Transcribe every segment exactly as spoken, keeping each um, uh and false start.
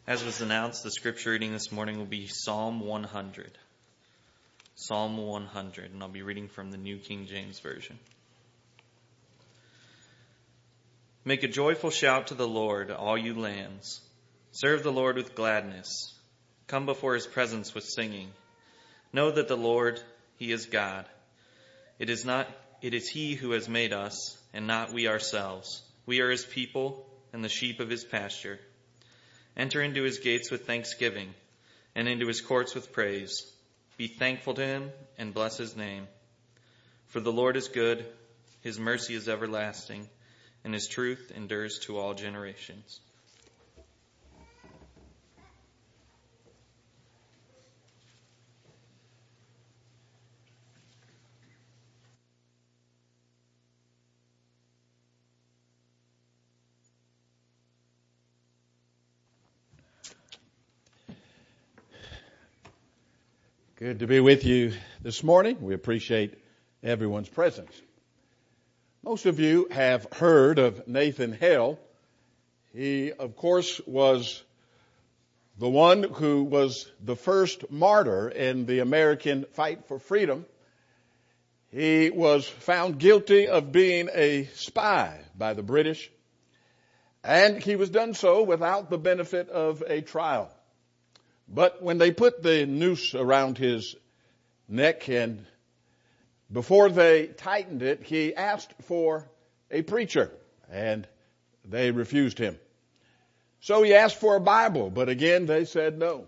As was announced, the scripture reading this morning will be Psalm one hundred. Psalm one hundred, and I'll be reading from the New King James Version. Make a joyful shout to the Lord, all you lands. Serve the Lord with gladness. Come before his presence with singing. Know that the Lord, he is God. It is not, it is he who has made us, and not we ourselves. We are his people and the sheep of his pasture. Enter into his gates with thanksgiving, and into his courts with praise. Be thankful to him, and bless his name. For the Lord is good, his mercy is everlasting, and his truth endures to all generations. Good to be with you this morning. We appreciate everyone's presence. Most of you have heard of Nathan Hale. He, of course, was the one who was the first martyr in the American fight for freedom. He was found guilty of being a spy by the British, and he was done so without the benefit of a trial. But when they put the noose around his neck and before they tightened it, he asked for a preacher and they refused him. So he asked for a Bible, but again they said no.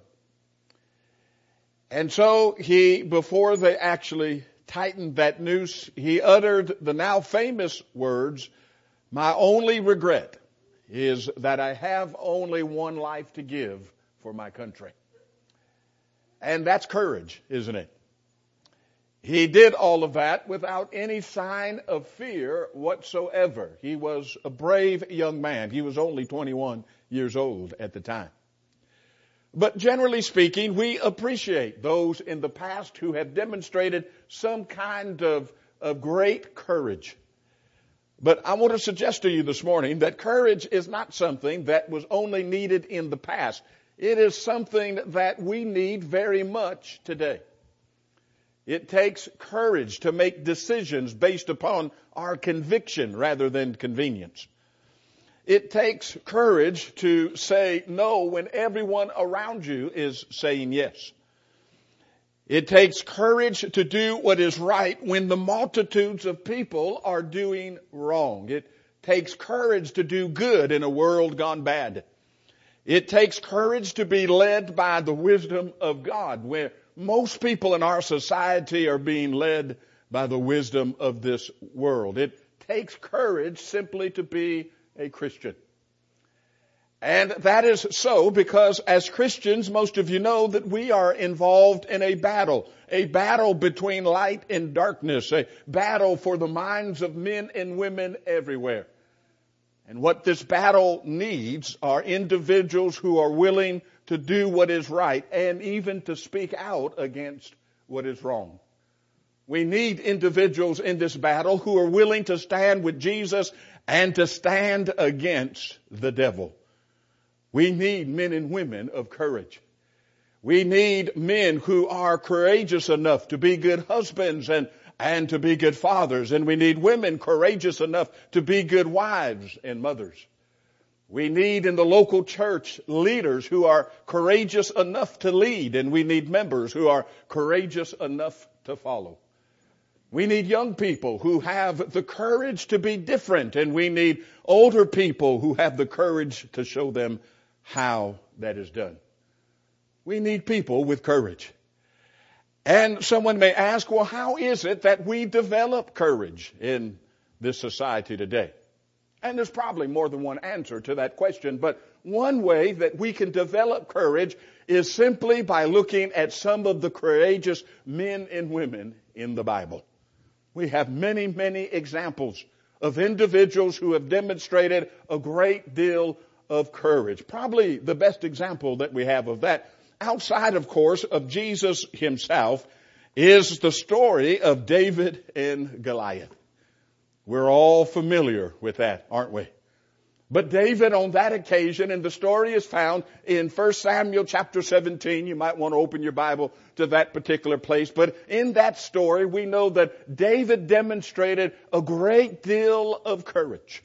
And so he, before they actually tightened that noose, he uttered the now famous words, "My only regret is that I have only one life to give for my country." And that's courage, isn't it? He did all of that without any sign of fear whatsoever. He was a brave young man. He was only twenty-one years old at the time. But generally speaking, we appreciate those in the past who have demonstrated some kind of, of great courage. But I want to suggest to you this morning that courage is not something that was only needed in the past. It is something that we need very much today. It takes courage to make decisions based upon our conviction rather than convenience. It takes courage to say no when everyone around you is saying yes. It takes courage to do what is right when the multitudes of people are doing wrong. It takes courage to do good in a world gone bad. It takes courage to be led by the wisdom of God, where most people in our society are being led by the wisdom of this world. It takes courage simply to be a Christian. And that is so because as Christians, most of you know that we are involved in a battle, a battle between light and darkness, a battle for the minds of men and women everywhere. And what this battle needs are individuals who are willing to do what is right and even to speak out against what is wrong. We need individuals in this battle who are willing to stand with Jesus and to stand against the devil. We need men and women of courage. We need men who are courageous enough to be good husbands and and to be good fathers. And we need women courageous enough to be good wives and mothers. We need in the local church leaders who are courageous enough to lead. And we need members who are courageous enough to follow. We need young people who have the courage to be different. And we need older people who have the courage to show them how that is done. We need people with courage. And someone may ask, well, how is it that we develop courage in this society today? And there's probably more than one answer to that question, but one way that we can develop courage is simply by looking at some of the courageous men and women in the Bible. We have many, many examples of individuals who have demonstrated a great deal of courage. Probably the best example that we have of that, outside, of course, of Jesus himself, is the story of David and Goliath. We're all familiar with that, aren't we? But David on that occasion, and the story is found in First Samuel chapter seventeen. You might want to open your Bible to that particular place. But in that story, we know that David demonstrated a great deal of courage.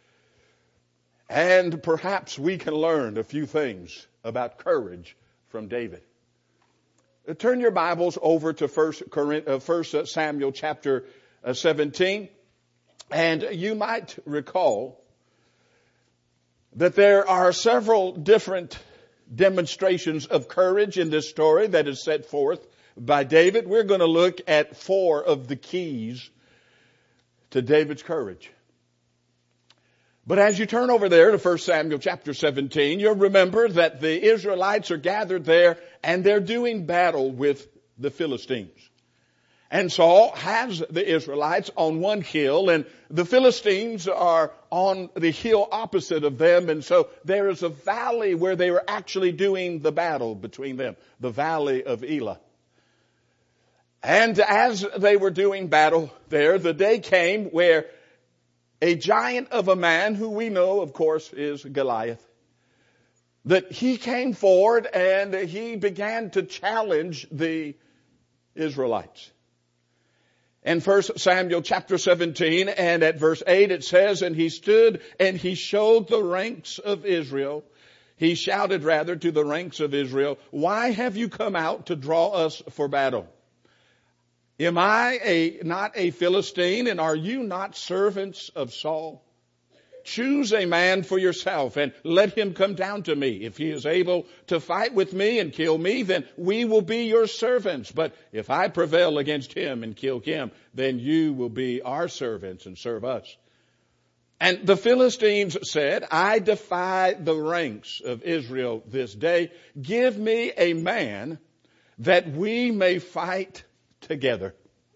And perhaps we can learn a few things about courage from David. Turn your Bibles over to First Samuel chapter seventeen. And you might recall that there are several different demonstrations of courage in this story that is set forth by David. We're going to look at four of the keys to David's courage. But as you turn over there to First Samuel chapter seventeen, you'll remember that the Israelites are gathered there and they're doing battle with the Philistines. And Saul has the Israelites on one hill and the Philistines are on the hill opposite of them. And so there is a valley where they were actually doing the battle between them, the valley of Elah. And as they were doing battle there, the day came where a giant of a man, who we know, of course, is Goliath, that he came forward and he began to challenge the Israelites. In First Samuel chapter seventeen and at verse eight it says, and he stood and he showed the ranks of Israel. He shouted rather to the ranks of Israel, why have you come out to draw us for battle? Am I a, not a Philistine, and are you not servants of Saul? Choose a man for yourself and let him come down to me. If he is able to fight with me and kill me, then we will be your servants. But if I prevail against him and kill him, then you will be our servants and serve us. And the Philistines said, I defy the ranks of Israel this day. Give me a man that we may fight together.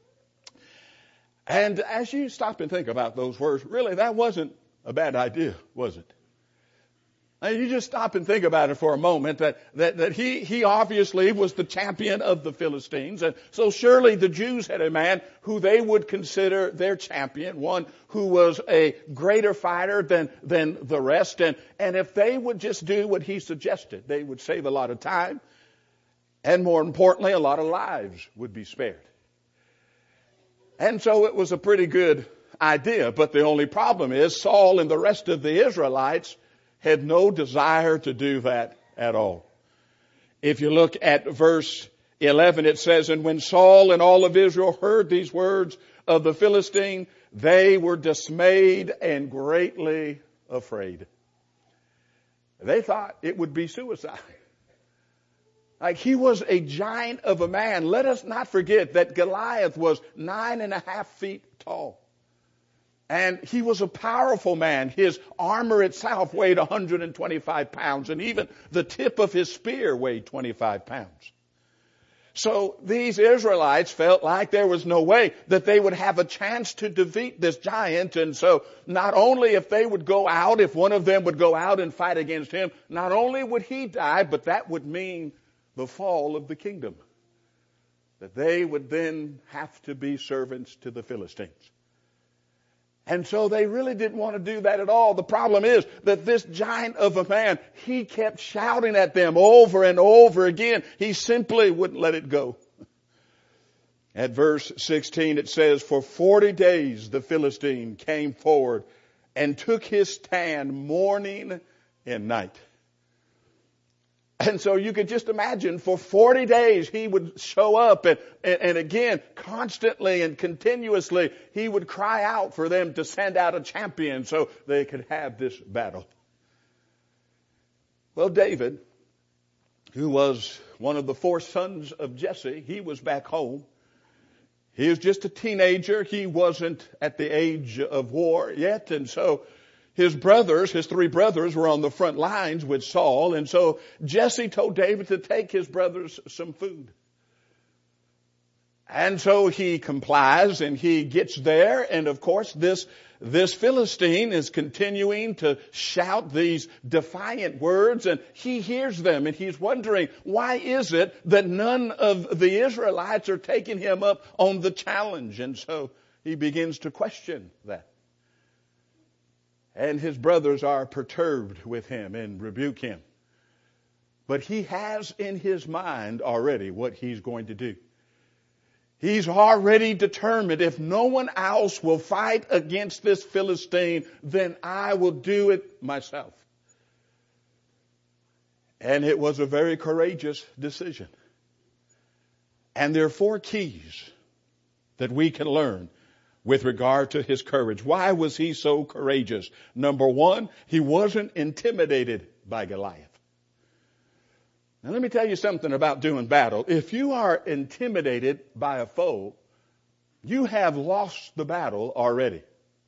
And as you stop and think about those words, really that wasn't a bad idea, was it? And you just stop and think about it for a moment, that, that, that he, he obviously was the champion of the Philistines. And so surely the Jews had a man who they would consider their champion, one who was a greater fighter than, than the rest. And, and if they would just do what he suggested, they would save a lot of time. And more importantly, a lot of lives would be spared. And so it was a pretty good idea. But the only problem is Saul and the rest of the Israelites had no desire to do that at all. If you look at verse eleven, it says, and when Saul and all of Israel heard these words of the Philistine, they were dismayed and greatly afraid. They thought it would be suicide. Like, he was a giant of a man. Let us not forget that Goliath was nine and a half feet tall. And he was a powerful man. His armor itself weighed one hundred twenty-five pounds. And even the tip of his spear weighed twenty-five pounds. So these Israelites felt like there was no way that they would have a chance to defeat this giant. And so not only if they would go out, if one of them would go out and fight against him, not only would he die, but that would mean the fall of the kingdom. That they would then have to be servants to the Philistines. And so they really didn't want to do that at all. The problem is that this giant of a man, he kept shouting at them over and over again. He simply wouldn't let it go. At verse sixteen it says, for forty days the Philistine came forward and took his stand morning and night. And so you could just imagine for forty days he would show up and, and, and again, constantly and continuously, he would cry out for them to send out a champion so they could have this battle. Well, David, who was one of the four sons of Jesse, he was back home. He was just a teenager. He wasn't at the age of war yet. And so his brothers, his three brothers, were on the front lines with Saul. And so Jesse told David to take his brothers some food. And so he complies and he gets there. And of course, this, this Philistine is continuing to shout these defiant words. And he hears them and he's wondering, why is it that none of the Israelites are taking him up on the challenge? And so he begins to question that. And his brothers are perturbed with him and rebuke him. But he has in his mind already what he's going to do. He's already determined, if no one else will fight against this Philistine, then I will do it myself. And it was a very courageous decision. And there are four keys that we can learn with regard to his courage. Why was he so courageous? Number one, he wasn't intimidated by Goliath. Now let me tell you something about doing battle. If you are intimidated by a foe, you have lost the battle already.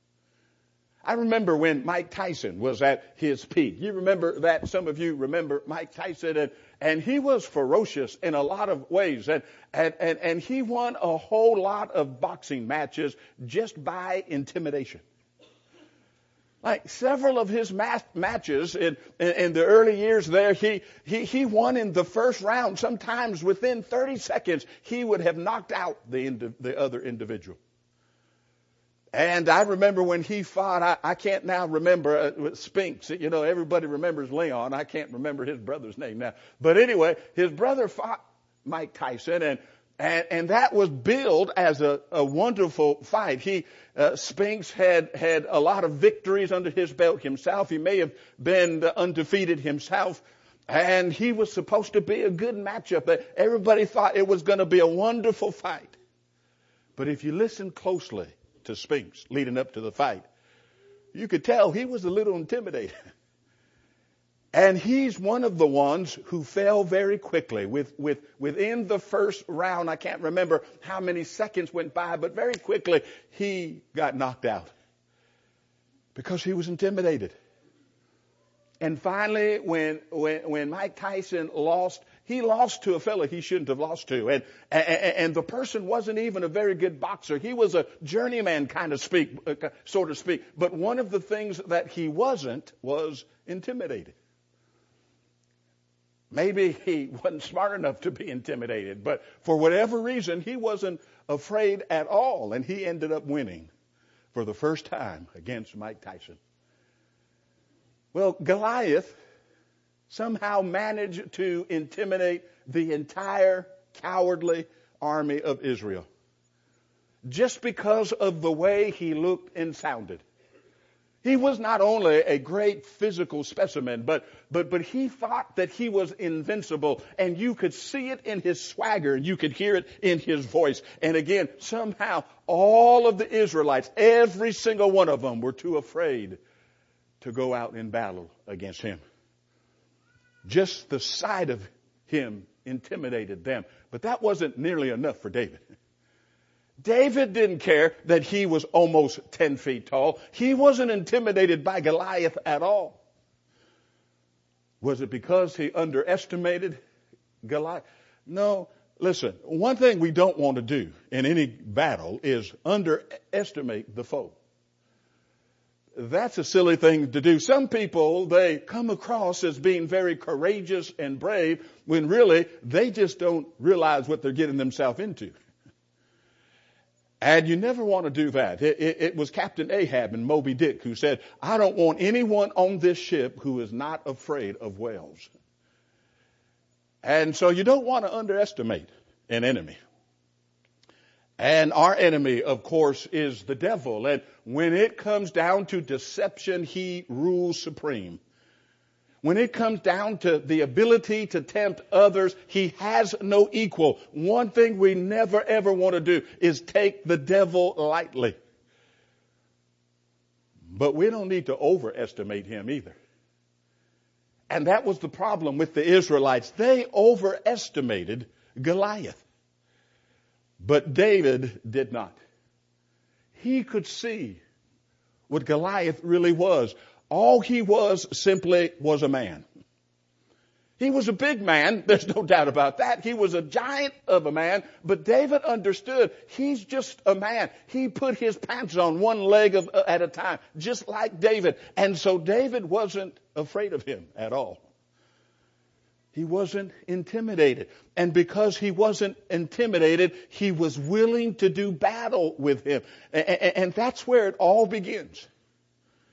I remember when Mike Tyson was at his peak. You remember that? Some of you remember Mike Tyson, and, and he was ferocious in a lot of ways. And, and, and, and he won a whole lot of boxing matches just by intimidation. Like several of his mat- matches in, in, in the early years there, he, he, he won in the first round. Sometimes within thirty seconds, he would have knocked out the, indi- the other individual. And I remember when he fought, I, I can't now remember, uh, with Spinks. You know, everybody remembers Leon. I can't remember his brother's name now. But anyway, his brother fought Mike Tyson, and and, and that was billed as a, a wonderful fight. He, uh, Spinks had had a lot of victories under his belt himself. He may have been undefeated himself. And he was supposed to be a good matchup. But everybody thought it was going to be a wonderful fight. But if you listen closely to Spinks leading up to the fight, you could tell he was a little intimidated. And he's one of the ones who fell very quickly. With, with, within the first round, I can't remember how many seconds went by, but very quickly he got knocked out because he was intimidated. And finally, when, when, when Mike Tyson lost, he lost to a fella he shouldn't have lost to. And, and, and the person wasn't even a very good boxer. He was a journeyman kind of speak, so to speak. But one of the things that he wasn't was intimidated. Maybe he wasn't smart enough to be intimidated, but for whatever reason, he wasn't afraid at all. And he ended up winning for the first time against Mike Tyson. Well, Goliath somehow managed to intimidate the entire cowardly army of Israel just because of the way he looked and sounded. He was not only a great physical specimen, but, but, but he thought that he was invincible, and you could see it in his swagger, and you could hear it in his voice. And again, somehow all of the Israelites, every single one of them, were too afraid to go out in battle against him. Just the sight of him intimidated them. But that wasn't nearly enough for David. David didn't care that he was almost ten feet tall. He wasn't intimidated by Goliath at all. Was it because he underestimated Goliath? No. Listen, one thing we don't want to do in any battle is underestimate the foe. That's a silly thing to do. Some people, they come across as being very courageous and brave when really they just don't realize what they're getting themselves into. And you never want to do that. It, it, it was Captain Ahab in Moby Dick who said, I don't want anyone on this ship who is not afraid of whales. And so you don't want to underestimate an enemy. And our enemy, of course, is the devil. And when it comes down to deception, he rules supreme. When it comes down to the ability to tempt others, he has no equal. One thing we never ever want to do is take the devil lightly. But we don't need to overestimate him either. And that was the problem with the Israelites. They overestimated Goliath. But David did not. He could see what Goliath really was. All he was simply was a man. He was a big man. There's no doubt about that. He was a giant of a man. But David understood he's just a man. He put his pants on one leg of, uh, at a time, just like David. And so David wasn't afraid of him at all. He wasn't intimidated. And because he wasn't intimidated, he was willing to do battle with him. And, and, and that's where it all begins.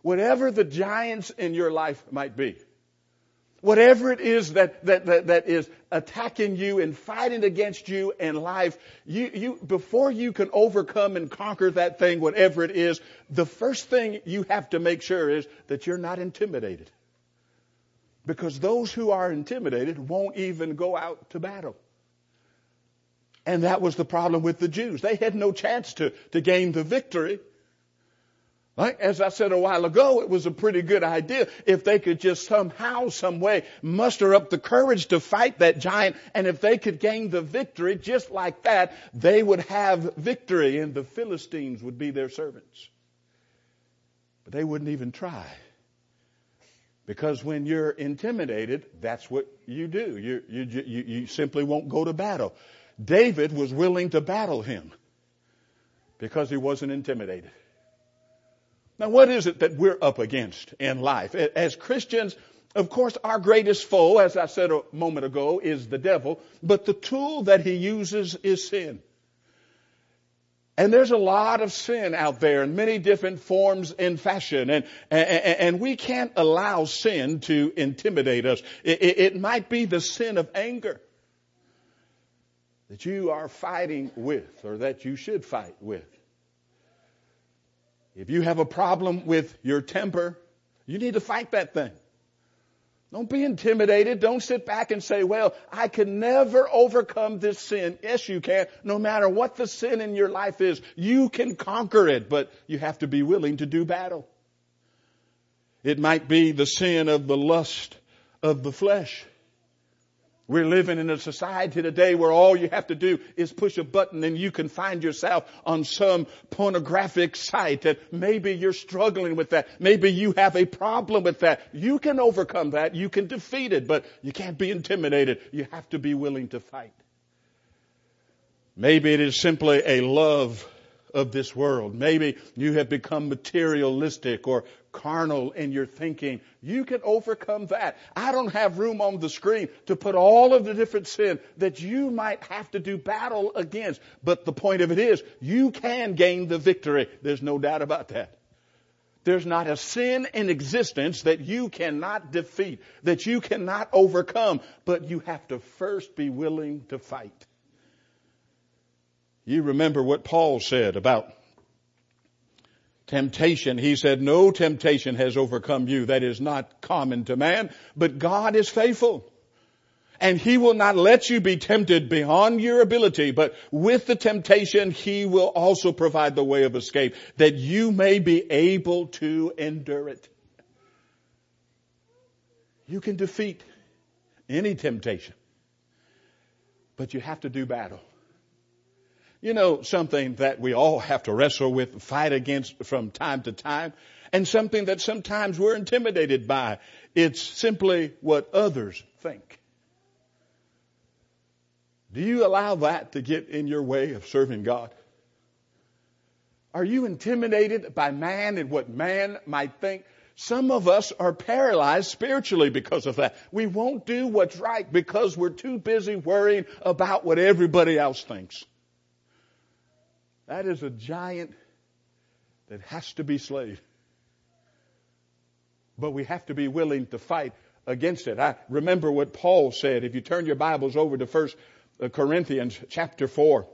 Whatever the giants in your life might be, whatever it is that, that, that, that is attacking you and fighting against you in life, you, you, before you can overcome and conquer that thing, whatever it is, the first thing you have to make sure is that you're not intimidated. Because those who are intimidated won't even go out to battle. And that was the problem with the Jews. They had no chance to, to gain the victory. Right? As I said a while ago, it was a pretty good idea if they could just somehow, some way muster up the courage to fight that giant. And if they could gain the victory just like that, they would have victory and the Philistines would be their servants. But they wouldn't even try. Because when you're intimidated, that's what you do. You, you, you, you simply won't go to battle. David was willing to battle him because he wasn't intimidated. Now, what is it that we're up against in life? As Christians, of course, our greatest foe, as I said a moment ago, is the devil. But the tool that he uses is sin. And there's a lot of sin out there in many different forms and fashion. And, and, and we can't allow sin to intimidate us. It, it, it might be the sin of anger that you are fighting with or that you should fight with. If you have a problem with your temper, you need to fight that thing. Don't be intimidated. Don't sit back and say, well, I can never overcome this sin. Yes, you can. No matter what the sin in your life is, you can conquer it, but you have to be willing to do battle. It might be the sin of the lust of the flesh. We're living in a society today where all you have to do is push a button and you can find yourself on some pornographic site. And maybe you're struggling with that. Maybe you have a problem with that. You can overcome that. You can defeat it, but you can't be intimidated. You have to be willing to fight. Maybe it is simply a love of this world. Maybe you have become materialistic or carnal in your thinking. You can overcome that. I don't have room on the screen to put all of the different sin that you might have to do battle against. But the point of it is, you can gain the victory. There's no doubt about that. There's not a sin in existence that you cannot defeat, that you cannot overcome, but you have to first be willing to fight. You remember what Paul said about temptation. He said, no temptation has overcome you that is not common to man, but God is faithful. And He will not let you be tempted beyond your ability, but with the temptation, He will also provide the way of escape, that you may be able to endure it. You can defeat any temptation, but you have to do battle. You know, something that we all have to wrestle with, fight against from time to time, and something that sometimes we're intimidated by. It's simply what others think. Do you allow that to get in your way of serving God? Are you intimidated by man and what man might think? Some of us are paralyzed spiritually because of that. We won't do what's right because we're too busy worrying about what everybody else thinks. That is a giant that has to be slayed. But we have to be willing to fight against it. I remember what Paul said. If you turn your Bibles over to First Corinthians chapter four.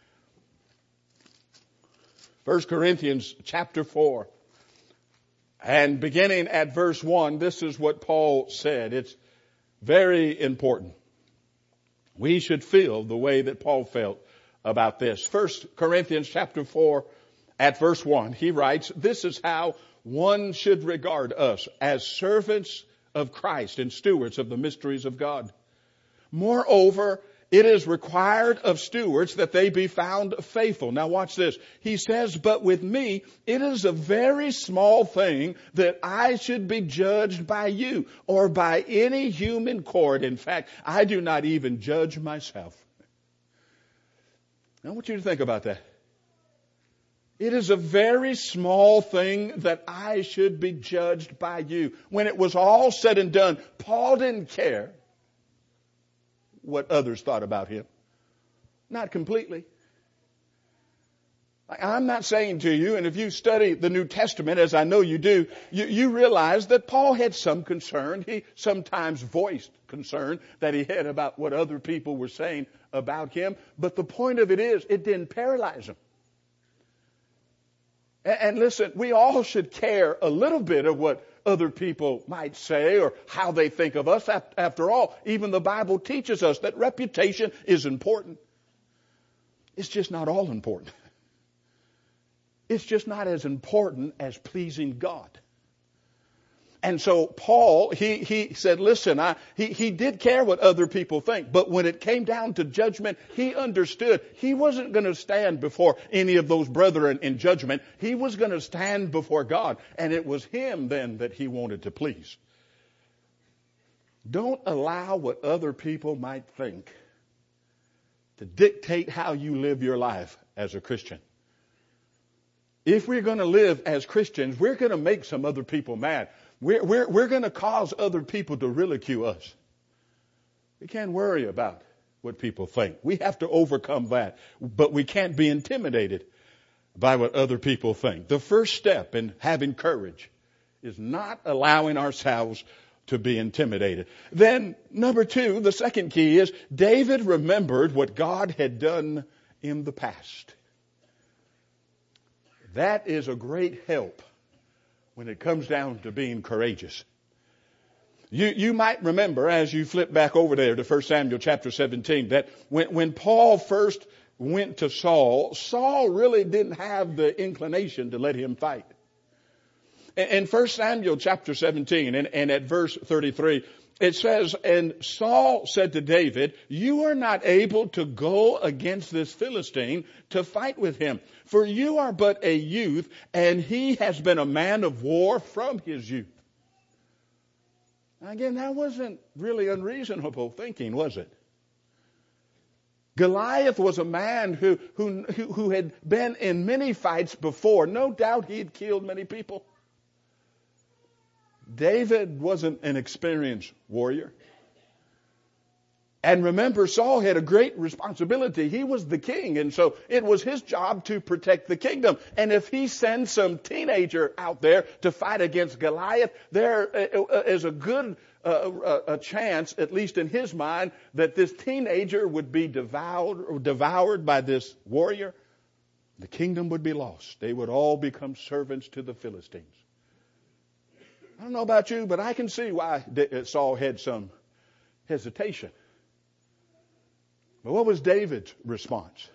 First Corinthians chapter four. And beginning at verse one, this is what Paul said. It's very important. We should feel the way that Paul felt about this. First Corinthians chapter four at verse one, he writes, this is how one should regard us as servants of Christ and stewards of the mysteries of God. Moreover, it is required of stewards that they be found faithful. Now watch this. He says, but with me, it is a very small thing that I should be judged by you or by any human court. In fact, I do not even judge myself. I want you to think about that. It is a very small thing that I should be judged by you. When it was all said and done, Paul didn't care what others thought about him. Not completely. I'm not saying to you, and if you study the New Testament, as I know you do, you, you realize that Paul had some concern. He sometimes voiced concern that he had about what other people were saying about him. But the point of it is, it didn't paralyze him. And, and listen, we all should care a little bit of what other people might say or how they think of us. After all, even the Bible teaches us that reputation is important. It's just not all important. It's just not as important as pleasing God. And so Paul, he, he said, listen, I, he, he did care what other people think, but when it came down to judgment, he understood he wasn't going to stand before any of those brethren in judgment. He was going to stand before God, and it was him then that he wanted to please. Don't allow what other people might think to dictate how you live your life as a Christian. If we're going to live as Christians, we're going to make some other people mad. We're, we're, we're going to cause other people to ridicule us. We can't worry about what people think. We have to overcome that. But we can't be intimidated by what other people think. The first step in having courage is not allowing ourselves to be intimidated. Then, number two, the second key is David remembered what God had done in the past. That is a great help when it comes down to being courageous. You, you might remember as you flip back over there to First Samuel chapter seventeen that when, when Paul first went to Saul, Saul really didn't have the inclination to let him fight. In First Samuel chapter seventeen and, and at verse thirty-three, it says, and Saul said to David, you are not able to go against this Philistine to fight with him, for you are but a youth, and he has been a man of war from his youth. Now again, that wasn't really unreasonable thinking, was it? Goliath was a man who, who, who had been in many fights before. No doubt he had killed many people. David wasn't an experienced warrior. And remember, Saul had a great responsibility. He was the king, and so it was his job to protect the kingdom. And if he sends some teenager out there to fight against Goliath, there is a good uh, a chance, at least in his mind, that this teenager would be devoured or devoured by this warrior. The kingdom would be lost. They would all become servants to the Philistines. I don't know about you, but I can see why Saul had some hesitation. But what was David's response?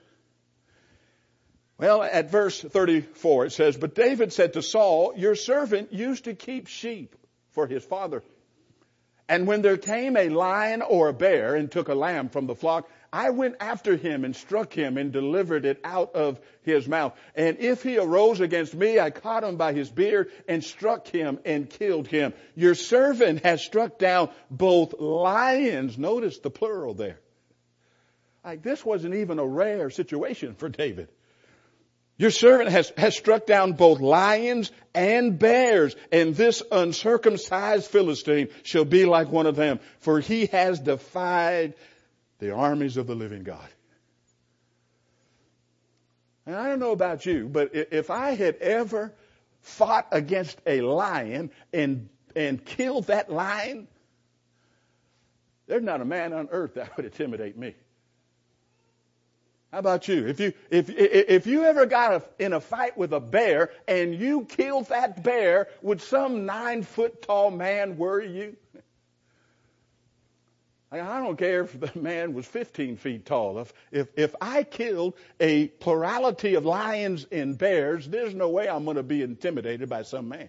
Well, at verse thirty-four, it says, but David said to Saul, your servant used to keep sheep for his father. And when there came a lion or a bear and took a lamb from the flock, I went after him and struck him and delivered it out of his mouth. And if he arose against me, I caught him by his beard and struck him and killed him. Your servant has struck down both lions. Notice the plural there. Like this wasn't even a rare situation for David. Your servant has, has struck down both lions and bears, and this uncircumcised Philistine shall be like one of them, for he has defied the armies of the living God. And I don't know about you, but if I had ever fought against a lion and, and killed that lion, there's not a man on earth that would intimidate me. How about you? If you, if, if you ever got a, in a fight with a bear and you killed that bear, would some nine foot tall man worry you? I don't care if the man was fifteen feet tall. If, if, if I killed a plurality of lions and bears, there's no way I'm going to be intimidated by some man.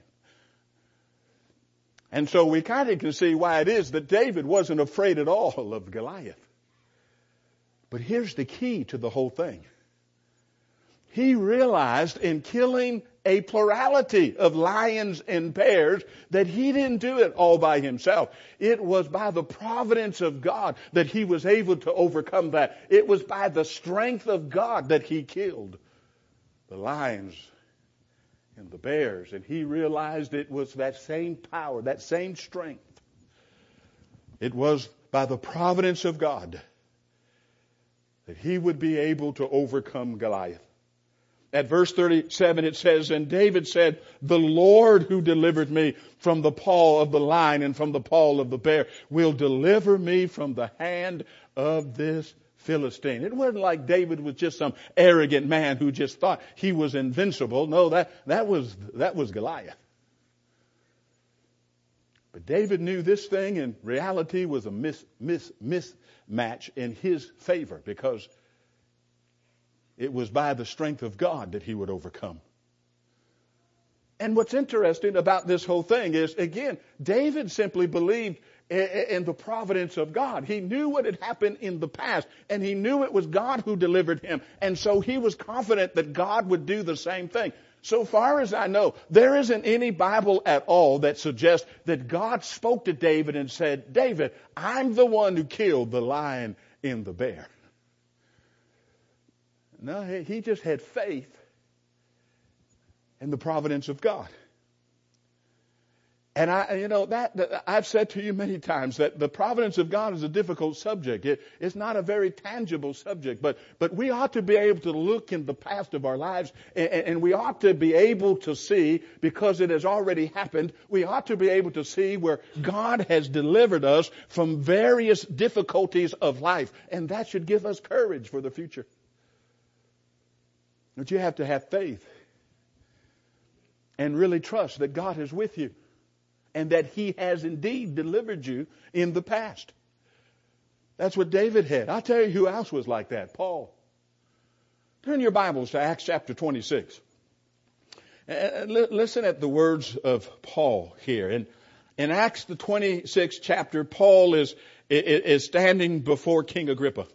And so we kind of can see why it is that David wasn't afraid at all of Goliath. But here's the key to the whole thing. He realized in killing a plurality of lions and bears that he didn't do it all by himself. It was by the providence of God that he was able to overcome that. It was by the strength of God that he killed the lions and the bears. And he realized it was that same power, that same strength. It was by the providence of God that he would be able to overcome Goliath. At verse thirty-seven it says, and David said, the Lord who delivered me from the paw of the lion and from the paw of the bear will deliver me from the hand of this Philistine. It wasn't like David was just some arrogant man who just thought he was invincible. No, that, that was, that was Goliath. But David knew this thing in reality was a mis, mis, mismatch in his favor, because it was by the strength of God that he would overcome. And what's interesting about this whole thing is, again, David simply believed in the providence of God. He knew what had happened in the past, and he knew it was God who delivered him. And so he was confident that God would do the same thing. So far as I know, there isn't any Bible at all that suggests that God spoke to David and said, David, I'm the one who killed the lion and the bear. No, he just had faith in the providence of God. And I, you know, that, that I've said to you many times that the providence of God is a difficult subject. It, it's not a very tangible subject, but, but we ought to be able to look in the past of our lives, and, and we ought to be able to see, because it has already happened, we ought to be able to see where God has delivered us from various difficulties of life. And that should give us courage for the future. But you have to have faith and really trust that God is with you, and that He has indeed delivered you in the past. That's what David had. I'll tell you who else was like that. Paul. Turn your Bibles to Acts chapter twenty-six. And listen at the words of Paul here. In, in Acts the twenty-sixth chapter, Paul is, is standing before King Agrippa.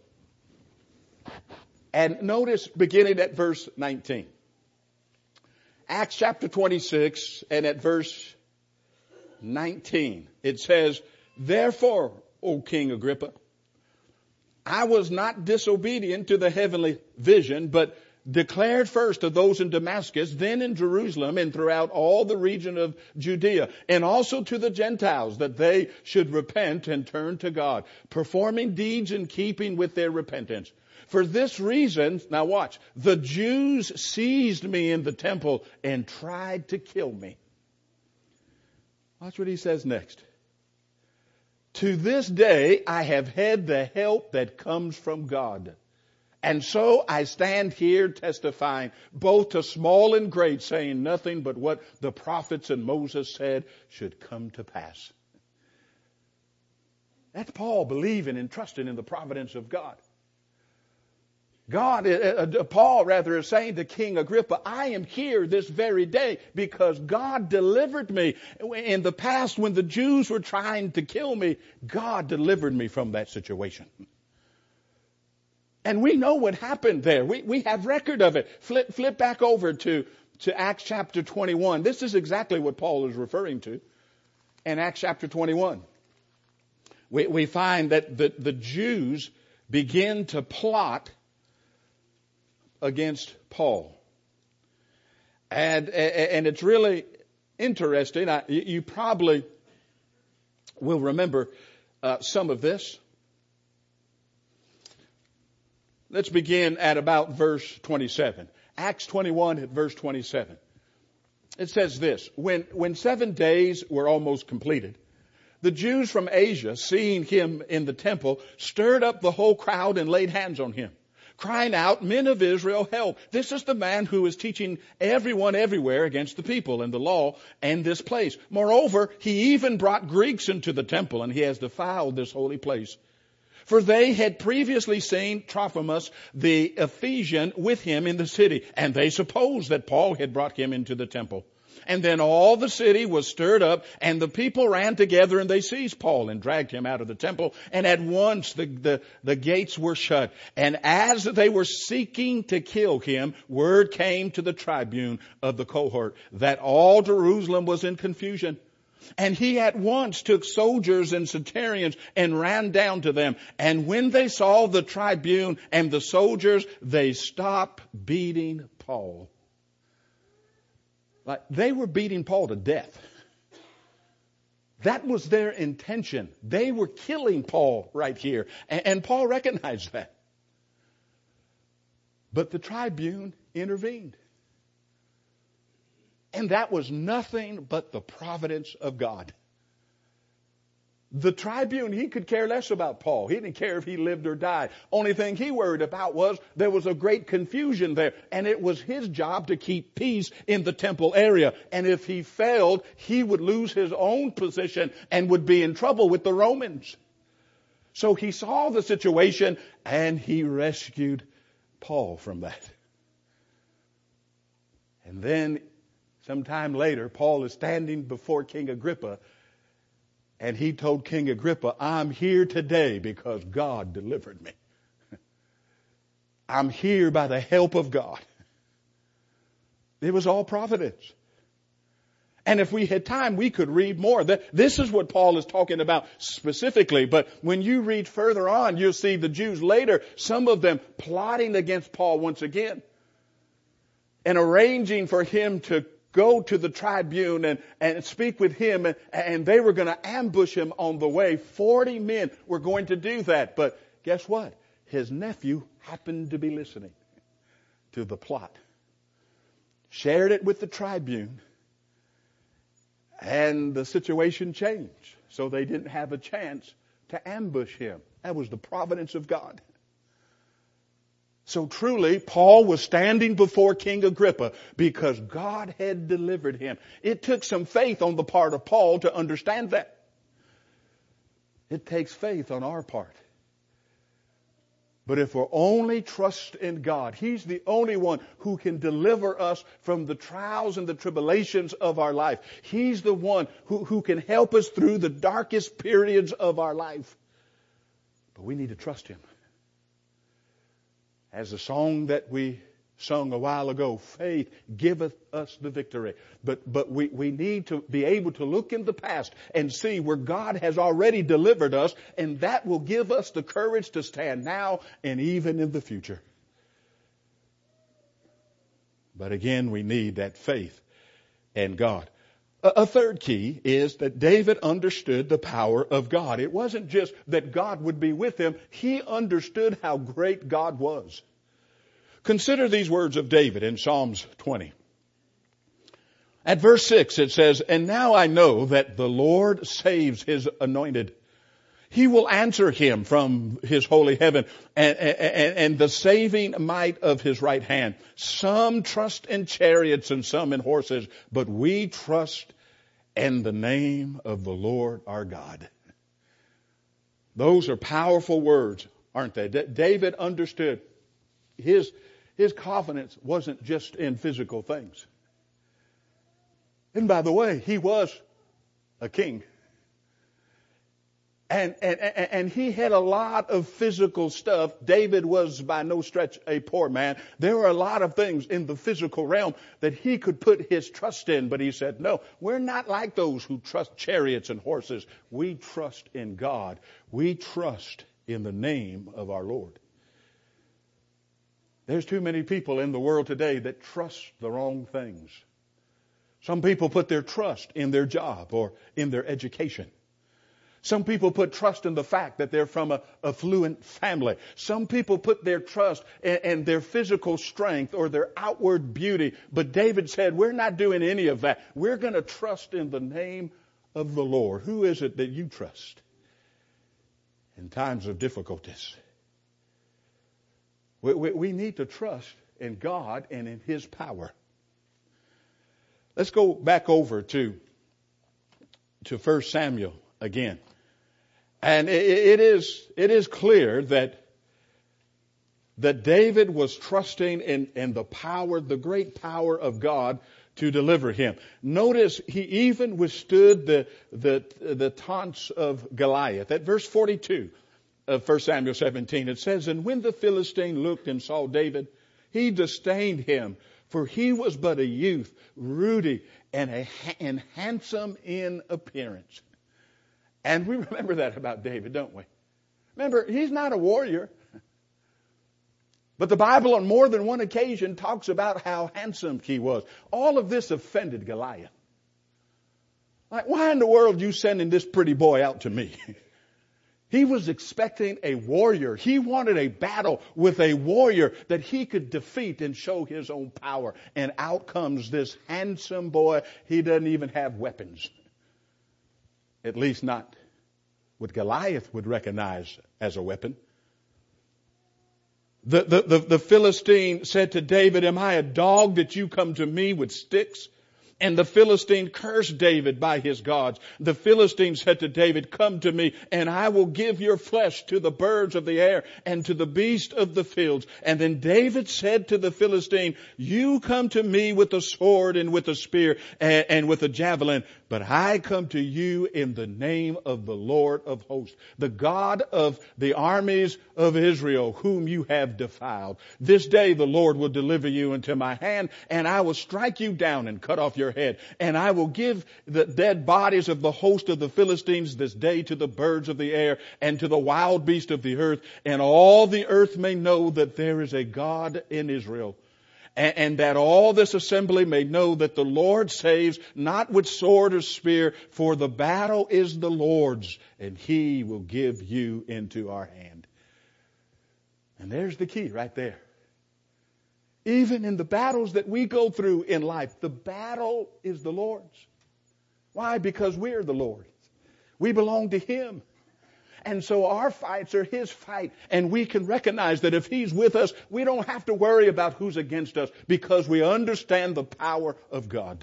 And notice beginning at verse nineteen. Acts chapter twenty-six and at verse nineteen, it says, therefore, O King Agrippa, I was not disobedient to the heavenly vision, but declared first to those in Damascus, then in Jerusalem, and throughout all the region of Judea, and also to the Gentiles, that they should repent and turn to God, performing deeds in keeping with their repentance. For this reason, now watch, the Jews seized me in the temple and tried to kill me. Watch what he says next. To this day, I have had the help that comes from God. And so I stand here testifying both to small and great, saying nothing but what the prophets and Moses said should come to pass. That's Paul believing and trusting in the providence of God. God, uh, uh, Paul rather is saying to King Agrippa, I am here this very day because God delivered me. In the past, when the Jews were trying to kill me, God delivered me from that situation. And we know what happened there. We, we have record of it. Flip, flip back over to, to Acts chapter twenty-one. This is exactly what Paul is referring to in Acts chapter twenty-one. We, we find that the, the Jews begin to plot against Paul. And, and it's really interesting. I, you probably will remember uh, some of this. Let's begin at about verse twenty-seven. Acts twenty-one at verse twenty-seven. It says this, when, when seven days were almost completed, the Jews from Asia, seeing him in the temple, stirred up the whole crowd and laid hands on him, crying out, men of Israel, help. This is the man who is teaching everyone everywhere against the people and the law and this place. Moreover, he even brought Greeks into the temple, and he has defiled this holy place. For they had previously seen Trophimus the Ephesian with him in the city, and they supposed that Paul had brought him into the temple. And then all the city was stirred up, and the people ran together, and they seized Paul and dragged him out of the temple. And at once the, the, the gates were shut. And as they were seeking to kill him, word came to the tribune of the cohort that all Jerusalem was in confusion. And he at once took soldiers and centurions and ran down to them. And when they saw the tribune and the soldiers, they stopped beating Paul. Like they were beating Paul to death. That was their intention. They were killing Paul right here. And, and Paul recognized that. But the tribune intervened. And that was nothing but the providence of God. The tribune, he could care less about Paul. He didn't care if he lived or died. Only thing he worried about was there was a great confusion there. And it was his job to keep peace in the temple area. And if he failed, he would lose his own position and would be in trouble with the Romans. So he saw the situation and he rescued Paul from that. And then sometime later, Paul is standing before King Agrippa. And he told King Agrippa, I'm here today because God delivered me. I'm here by the help of God. It was all providence. And if we had time, we could read more. This is what Paul is talking about specifically. But when you read further on, you'll see the Jews later, some of them plotting against Paul once again. And arranging for him to go to the tribune and, and speak with him, and, and they were going to ambush him on the way. Forty men were going to do that. But guess what? His nephew happened to be listening to the plot. Shared it with the tribune. And the situation changed. So they didn't have a chance to ambush him. That was the providence of God. So truly, Paul was standing before King Agrippa because God had delivered him. It took some faith on the part of Paul to understand that. It takes faith on our part. But if we'll only trust in God, He's the only one who can deliver us from the trials and the tribulations of our life. He's the one who, who can help us through the darkest periods of our life. But we need to trust Him. As the song that we sung a while ago, faith giveth us the victory. But but we, we need to be able to look in the past and see where God has already delivered us, and that will give us the courage to stand now and even in the future. But again, we need that faith in God. A third key is that David understood the power of God. It wasn't just that God would be with him. He understood how great God was. Consider these words of David in Psalms twenty. At verse six it says, and now I know that the Lord saves His anointed. He will answer him from His holy heaven and, and, and the saving might of His right hand. Some trust in chariots and some in horses, but we trust in the name of the Lord our God. Those are powerful words, aren't they? D- David understood his, his confidence wasn't just in physical things. And by the way, he was a king. And, and, and he had a lot of physical stuff. David was by no stretch a poor man. There were a lot of things in the physical realm that he could put his trust in. But he said, no, we're not like those who trust chariots and horses. We trust in God. We trust in the name of our Lord. There's too many people in the world today that trust the wrong things. Some people put their trust in their job or in their education. Some people put trust in the fact that they're from a affluent family. Some people put their trust in, in their physical strength or their outward beauty. But David said, we're not doing any of that. We're going to trust in the name of the Lord. Who is it that you trust in times of difficulties? We, we, we need to trust in God and in His power. Let's go back over to, to First Samuel again. And it, it is, it is clear that, that David was trusting in, in the power, the great power of God to deliver him. Notice he even withstood the, the, the taunts of Goliath. At verse forty-two of First Samuel seventeen, it says, and when the Philistine looked and saw David, he disdained him, for he was but a youth, ruddy and, a, and handsome in appearance. And we remember that about David, don't we? Remember, he's not a warrior. But the Bible on more than one occasion talks about how handsome he was. All of this offended Goliath. Like, why in the world are you sending this pretty boy out to me? He was expecting a warrior. He wanted a battle with a warrior that he could defeat and show his own power. And out comes this handsome boy. He doesn't even have weapons. At least not what Goliath would recognize as a weapon. The, the, the, the Philistine said to David, "Am I a dog that you come to me with sticks?" And the Philistine cursed David by his gods. The Philistine said to David, "Come to me, and I will give your flesh to the birds of the air and to the beasts of the fields." And then David said to the Philistine, "You come to me with a sword and with a spear and, and with a javelin, but I come to you in the name of the Lord of hosts, the God of the armies of Israel, whom you have defiled. This day the Lord will deliver you into my hand, and I will strike you down and cut off your head. And I will give the dead bodies of the host of the Philistines this day to the birds of the air and to the wild beasts of the earth, and all the earth may know that there is a God in Israel. And that all this assembly may know that the Lord saves, not with sword or spear, for the battle is the Lord's, and He will give you into our hand." And there's the key right there. Even in the battles that we go through in life, the battle is the Lord's. Why? Because we're the Lord's. We belong to Him. And so our fights are His fight. And we can recognize that if He's with us, we don't have to worry about who's against us, because we understand the power of God.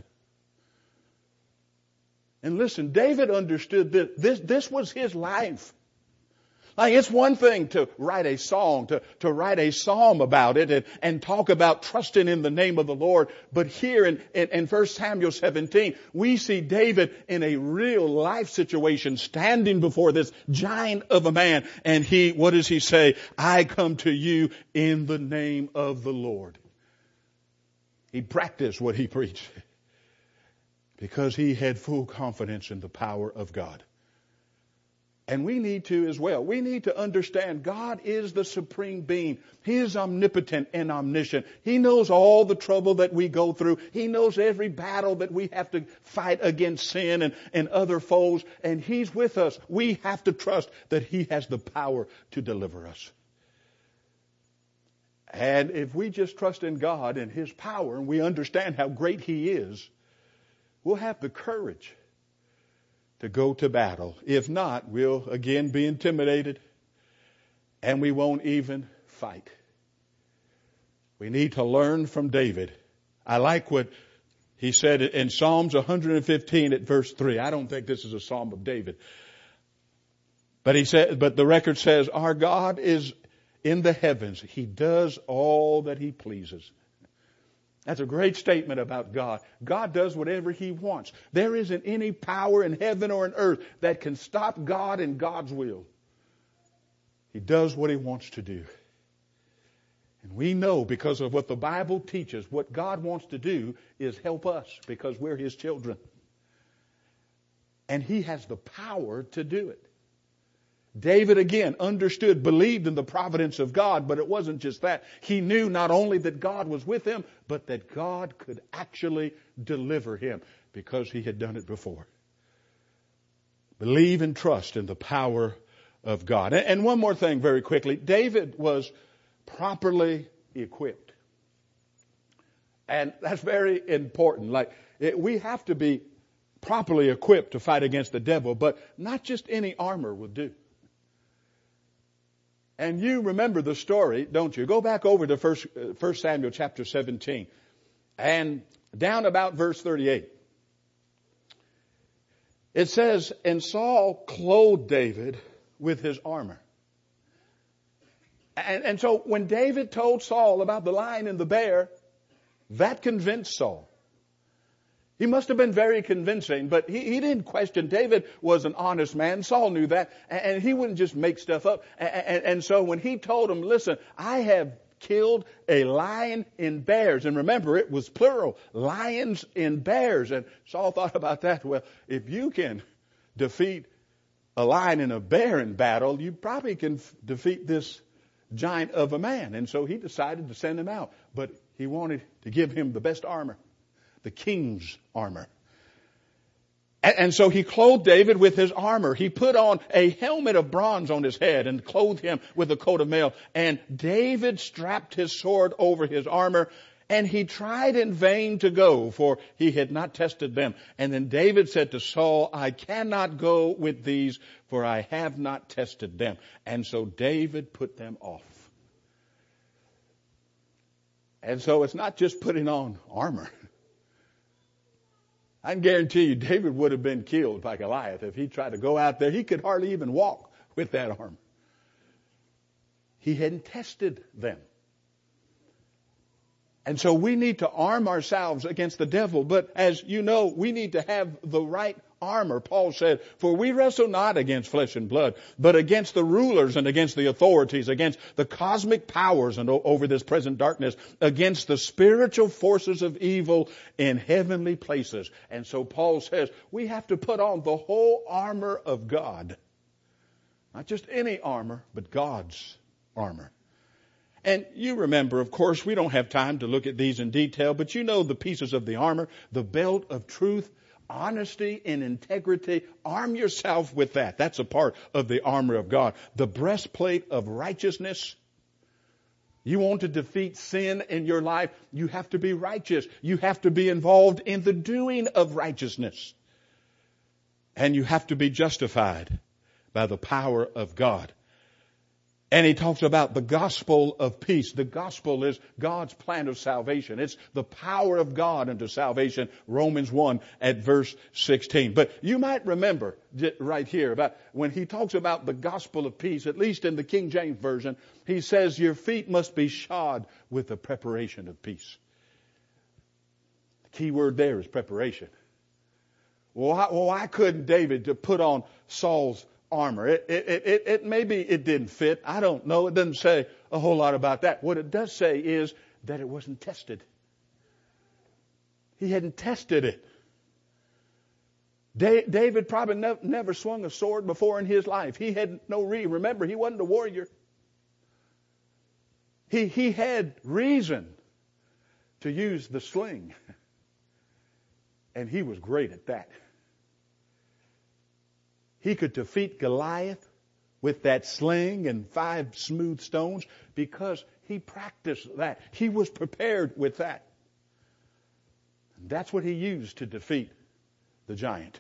And listen, David understood this. This, this was his life. Like, it's one thing to write a song, to, to write a psalm about it and, and talk about trusting in the name of the Lord. But here in, in, in First Samuel seventeen, we see David in a real life situation, standing before this giant of a man. And he, what does he say? "I come to you in the name of the Lord." He practiced what he preached because he had full confidence in the power of God. And we need to as well. We need to understand God is the supreme being. He is omnipotent and omniscient. He knows all the trouble that we go through. He knows every battle that we have to fight against sin and, and other foes. And He's with us. We have to trust that He has the power to deliver us. And if we just trust in God and His power, and we understand how great He is, we'll have the courage to go to battle. If not, we'll again be intimidated, and we won't even fight. We need to learn from David. I like what he said in Psalms one hundred fifteen at verse three. I don't think this is a psalm of David. But he said, but the record says, "Our God is in the heavens. He does all that He pleases." That's a great statement about God. God does whatever He wants. There isn't any power in heaven or in earth that can stop God and God's will. He does what He wants to do. And we know, because of what the Bible teaches, what God wants to do is help us, because we're His children. And He has the power to do it. David again understood, believed in the providence of God, but it wasn't just that. He knew not only that God was with him, but that God could actually deliver him, because he had done it before. Believe and trust in the power of God. And one more thing very quickly. David was properly equipped. And that's very important. Like, it, we have to be properly equipped to fight against the devil, but not just any armor will do. And you remember the story, don't you? Go back over to First, uh, First Samuel chapter seventeen and down about verse thirty-eight. It says, "And Saul clothed David with his armor." And, and so when David told Saul about the lion and the bear, that convinced Saul. He must have been very convincing, but he, he didn't question. David was an honest man. Saul knew that, and, and he wouldn't just make stuff up. And, and, and so when he told him, "Listen, I have killed a lion and bears," and remember, it was plural, lions and bears. And Saul thought about that. Well, if you can defeat a lion and a bear in battle, you probably can f- defeat this giant of a man. And so he decided to send him out, but he wanted to give him the best armor. The king's armor. And, and so he clothed David with his armor. He put on a helmet of bronze on his head and clothed him with a coat of mail. And David strapped his sword over his armor. And he tried in vain to go, for he had not tested them. And then David said to Saul, I cannot go with these, for I have not tested them. And so David put them off. And so it's not just putting on armor. I can guarantee you David would have been killed by Goliath if he tried to go out there. He could hardly even walk with that armor. He hadn't tested them. And so we need to arm ourselves against the devil. But as you know, we need to have the right armor. Paul said, for we wrestle not against flesh and blood, but against the rulers and against the authorities, against the cosmic powers and over this present darkness, against the spiritual forces of evil in heavenly places. And so Paul says, we have to put on the whole armor of God. Not just any armor, but God's armor. And you remember, of course, we don't have time to look at these in detail, but you know the pieces of the armor, the belt of truth, honesty and integrity. Arm yourself with that. That's a part of the armor of God. The breastplate of righteousness. You want to defeat sin in your life, you have to be righteous. You have to be involved in the doing of righteousness. And you have to be justified by the power of God. And he talks about the gospel of peace. The gospel is God's plan of salvation. It's the power of God unto salvation. Romans one at verse sixteen. But you might remember right here about when he talks about the gospel of peace, at least in the King James Version, he says your feet must be shod with the preparation of peace. The key word there is preparation. Well, why, well, why couldn't David to put on Saul's armor? It, it, it, it, maybe it didn't fit. I don't know. It doesn't say a whole lot about that. What it does say is that it wasn't tested. He hadn't tested it. Da- David probably ne- never swung a sword before in his life. He had no reason. Remember, he wasn't a warrior. He, he had reason to use the sling. And he was great at that. He could defeat Goliath with that sling and five smooth stones because he practiced that. He was prepared with that. And that's what he used to defeat the giant.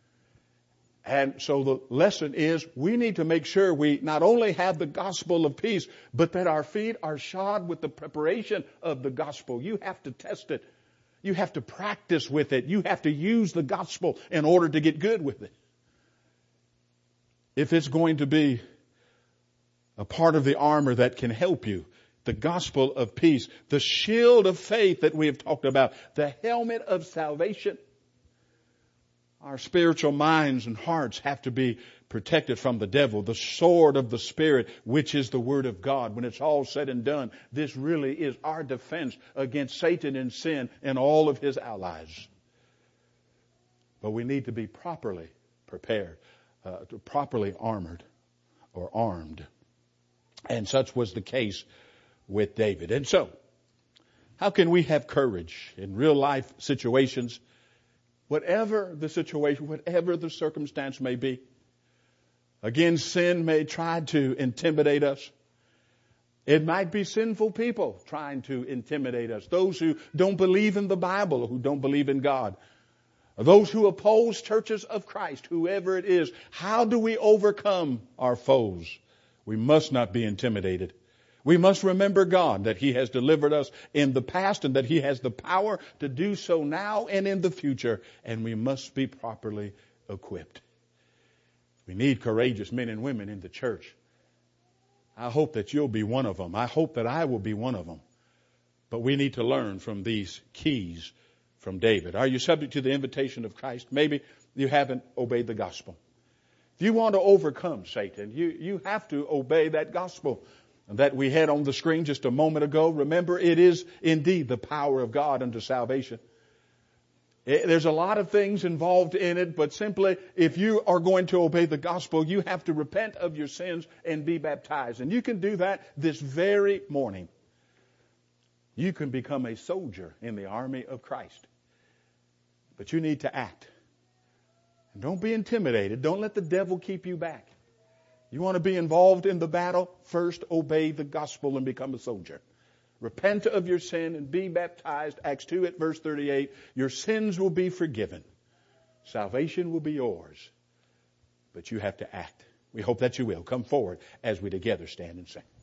And so the lesson is we need to make sure we not only have the gospel of peace, but that our feet are shod with the preparation of the gospel. You have to test it. You have to practice with it. You have to use the gospel in order to get good with it. If it's going to be a part of the armor that can help you, the gospel of peace, the shield of faith that we have talked about, the helmet of salvation, our spiritual minds and hearts have to be protected from the devil, the sword of the Spirit, which is the Word of God. When it's all said and done, this really is our defense against Satan and sin and all of his allies. But we need to be properly prepared. Uh, properly armored or armed. And such was the case with David. And so, how can we have courage in real life situations, whatever the situation, whatever the circumstance may be? Again, sin may try to intimidate us. It might be sinful people trying to intimidate us. Those who don't believe in the Bible, who don't believe in God. Those who oppose churches of Christ, whoever it is. How do we overcome our foes? We must not be intimidated. We must remember God, that He has delivered us in the past and that He has the power to do so now and in the future. And we must be properly equipped. We need courageous men and women in the church. I hope that you'll be one of them. I hope that I will be one of them. But we need to learn from these keys from David. Are you subject to the invitation of Christ? Maybe you haven't obeyed the gospel. If you want to overcome Satan, you, you have to obey that gospel that we had on the screen just a moment ago. Remember, it is indeed the power of God unto salvation. It, there's a lot of things involved in it, but simply, if you are going to obey the gospel, you have to repent of your sins and be baptized. And you can do that this very morning. You can become a soldier in the army of Christ. But you need to act. And don't be intimidated. Don't let the devil keep you back. You want to be involved in the battle? First, obey the gospel and become a soldier. Repent of your sin and be baptized. Acts two at verse thirty-eight. Your sins will be forgiven. Salvation will be yours. But you have to act. We hope that you will. Come forward as we together stand and sing.